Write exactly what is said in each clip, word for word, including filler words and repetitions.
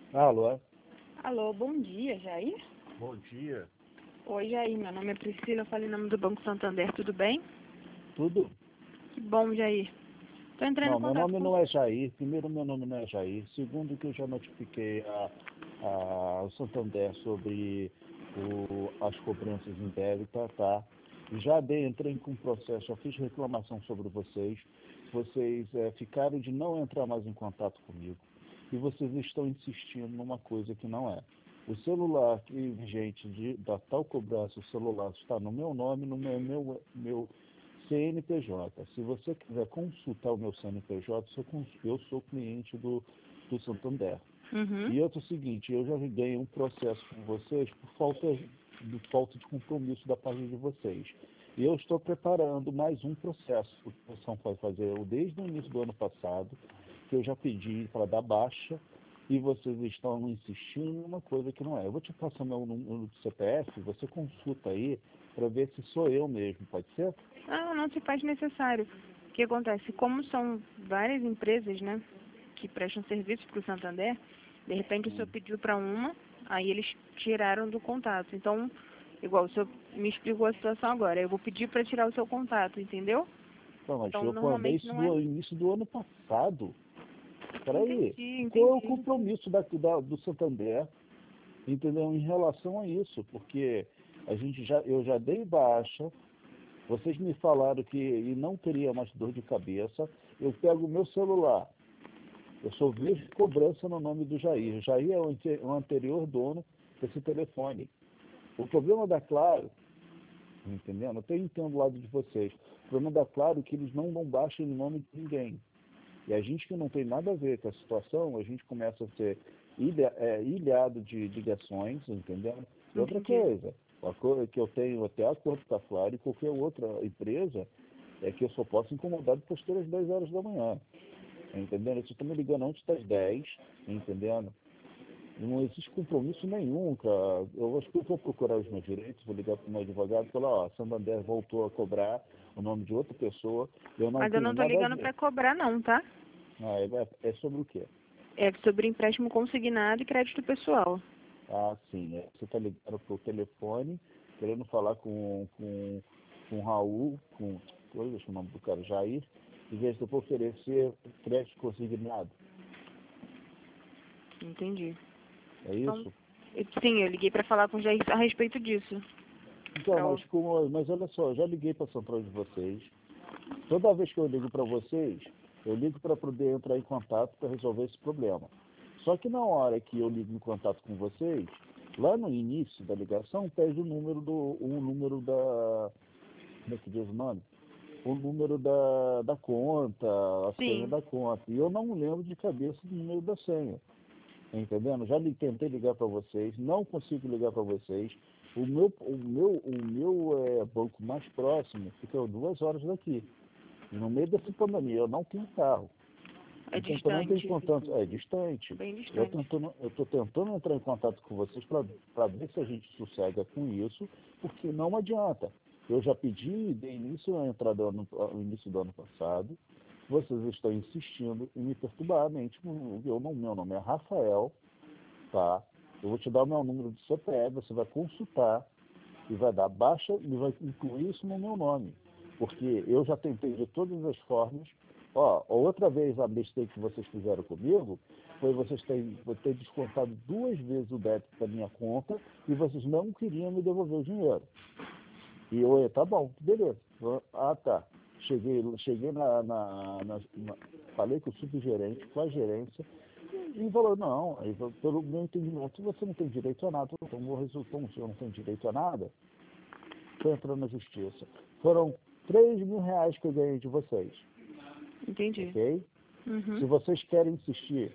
Alô, Alô, bom dia, Jair? bom dia. Oi, Jair, meu nome é Priscila, eu falei em nome do Banco Santander, tudo bem? Tudo? Que bom, Jair. Estou entrando em Não, meu contato nome com... não é Jair. Primeiro, meu nome não é Jair. Segundo, que eu já notifiquei a, a, ao Santander sobre o, as cobranças em débito, tá? Já dei, entrei com processo, já fiz reclamação sobre vocês. Vocês é, ficaram de não entrar mais em contato comigo. E vocês estão insistindo numa coisa que não é. O celular que vigente de, da tal cobrança, o celular está no meu nome, no meu, meu, meu C N P J. Se você quiser consultar o meu C N P J, eu sou, eu sou cliente do, do Santander. Uhum. E outro seguinte, eu já ganhei um processo com vocês por falta de, falta de compromisso da parte de vocês. E eu estou preparando mais um processo, porque o São vai fazer desde o início do ano passado, que eu já pedi para dar baixa, e vocês estão insistindo numa coisa que não é. Eu vou te passar meu número do C P F, você consulta aí para ver se sou eu mesmo, pode ser? Não, não se faz necessário. O que acontece? Como são várias empresas, né, que prestam serviço para o Santander, de repente o senhor Hum. pediu para uma, aí eles tiraram do contato. Então, igual o senhor me explicou a situação agora, eu vou pedir para tirar o seu contato, entendeu? Não, mas Então, eu mandei normalmente isso não é... no início do ano passado. Peraí, Entendi, qual é o entendi. compromisso da, da- do Santander, entendeu, em relação a isso? Porque a gente já, eu já dei baixa, vocês me falaram que e não teria mais dor de cabeça, eu pego o meu celular, eu só vejo cobrança no nome do Jair. Jair é o, ante- o anterior dono desse telefone. O problema da Claro, entendendo? Eu entendo o lado de vocês. O problema da Claro é que eles não dão baixa em nome de ninguém. E a gente que não tem nada a ver com a situação, a gente começa a ser ilha, é, ilhado de ligações, entendeu? E outra Entendi. coisa, a coisa que eu tenho até acordo com a Claro e qualquer outra empresa, é que eu só posso incomodar depois das dez horas da manhã, entendendo? Vocês estão me ligando antes das dez, entendendo? Não existe compromisso nenhum, cara. Eu acho que eu vou procurar os meus direitos, vou ligar para o meu advogado e falar, ó, a Santander voltou a cobrar o nome de outra pessoa, eu não Mas eu tenho não tô nada a ligando ver. para cobrar não, tá? Ah, é, é sobre o quê? É sobre empréstimo consignado e crédito pessoal. Ah, sim. É. Você está ligando para o telefone, querendo falar com, com, com o Raul, com, coisa, deixa o nome do cara, Jair, em vez de eu oferecer crédito consignado. Entendi. É Então, isso? eu- sim, eu liguei para falar com o Jair a respeito disso. Então, Pra... mas, o- como, mas olha só, eu já liguei para a central de vocês. Toda vez que eu ligo para vocês, eu ligo para poder entrar em contato para resolver esse problema. Só que na hora que eu ligo em contato com vocês, lá no início da ligação, pede o número do, o número da, como é que diz o nome? O número da, da conta, a senha Sim, da conta. E eu não lembro de cabeça o número da senha. Entendendo? Já li, tentei ligar para vocês, não consigo ligar para vocês. O meu, o meu, o meu é, banco mais próximo fica duas horas daqui. E no meio dessa pandemia, eu não tenho carro. é Então, também tenho distante, contato, é distante. bem Eu distante. tentando, eu estou tentando entrar em contato com vocês para ver se a gente sossega com isso, porque não adianta. Eu já pedi de início a entrada no no início do ano passado, vocês estão insistindo em me perturbar a mente. Eu, não, meu nome é Rafael, tá? Eu vou te dar o meu número de C P F, você vai consultar e vai dar baixa e vai incluir isso no meu nome. Porque eu já tentei de todas as formas. Ó, outra vez a besteira que vocês fizeram comigo foi vocês terem ter descontado duas vezes o débito da minha conta e vocês não queriam me devolver o dinheiro. E eu, tá bom, beleza. Ah, tá. Cheguei, cheguei na, na, na, na falei com o subgerente, com a gerência, e falou, não, aí, pelo meu entendimento, você não tem direito a nada. Então, o resultado, se eu não tenho direito a nada, foi entrando na justiça. Foram três mil reais que eu ganhei de vocês, Entendi. ok? Se Uhum. vocês querem insistir,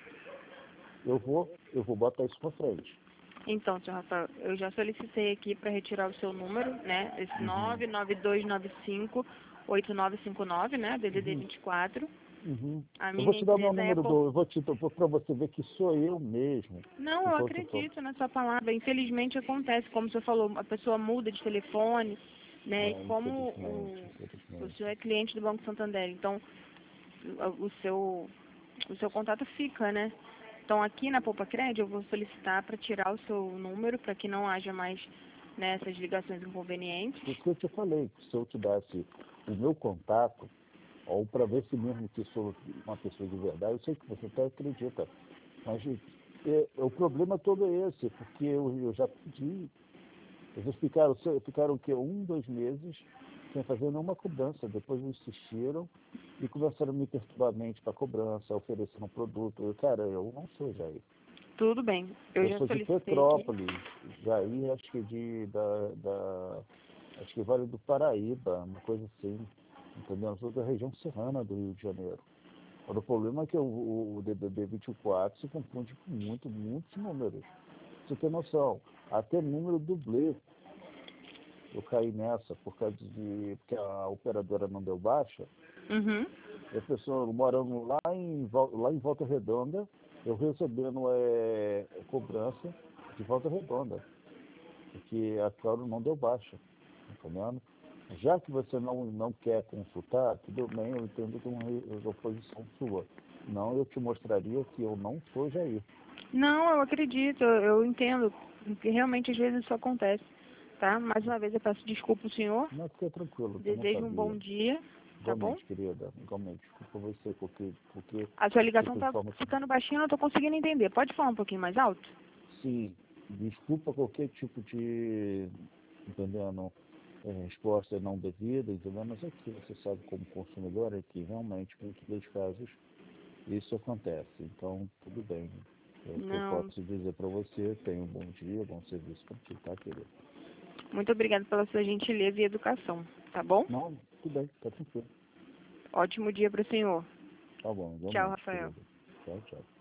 eu vou, eu vou botar isso para frente. Então, senhor Rafael, eu já solicitei aqui para retirar o seu número, né? Esse Uhum, nove nove dois nove cinco oito nove cinco nove, né? D D D uhum, vinte e quatro. uhum. A Eu vou minha te dar o meu empresa é número por... do, eu vou te para você ver que sou eu mesmo. Não, eu Enquanto eu tô. acredito na sua palavra. Infelizmente acontece, como o senhor falou, a pessoa muda de telefone, né? E É, como infelizmente, o, o infelizmente. senhor é cliente do Banco Santander, então o o seu, o seu contato fica, né? Então, aqui na Poupa Crédito, eu vou solicitar para tirar o seu número, para que não haja mais, né, essas ligações inconvenientes. Isso que eu te falei, que se eu te desse o meu contato, ou para ver se mesmo que sou uma pessoa de verdade, eu sei que você até acredita, mas é, o problema todo é esse, porque eu, eu já pedi, eles ficaram, ficaram que um, dois meses sem fazer nenhuma cobrança, depois insistiram e começaram a me perturbar a mente para cobrança, oferecendo um produto. Eu, cara, eu não sou Jair. Tudo bem, eu, Eu já sou de solicitei Petrópolis, aqui. Jair, acho que de, da, da, acho que Vale do Paraíba, uma coisa assim, entendeu? Eu sou da região serrana do Rio de Janeiro. O problema é que o, o D D B vinte e quatro se confunde com muito, muitos números. Você tem noção, até número dublê. Eu caí nessa por causa de porque a operadora não deu baixa. Uhum. E a pessoa morando lá em, lá em Volta Redonda, eu recebendo é, cobrança de Volta Redonda, porque a Claro não deu baixa, entendendo? Já que você não, não quer consultar, tudo bem, eu entendo que é uma oposição sua. Não, eu te mostraria que eu não sou Jair. Não, eu acredito, eu, eu entendo, que realmente às vezes isso acontece, tá? Mais uma vez eu peço desculpa ao senhor, Não, fica tranquilo, eu não desejo um sabia. bom dia, tá bom? Igualmente, querida, igualmente. Desculpa você, porque... porque A sua ligação tipo tá informação... ficando baixinha, eu não tô conseguindo entender. Pode falar um pouquinho mais alto? Sim, desculpa qualquer tipo de, entendendo, é, resposta não devida, entendeu? Mas aqui você sabe como consumidor é que realmente, em muitos dos casos, isso acontece. Então, tudo bem. É o que eu Não. posso dizer para você, tenha um bom dia, bom serviço para ti, tá, querido? Muito obrigada pela sua gentileza e educação, tá bom? Não, tudo bem, tá tranquilo. Ótimo dia para o senhor. Tá bom, Tchau, igualmente, Rafael. querido. Tchau, tchau.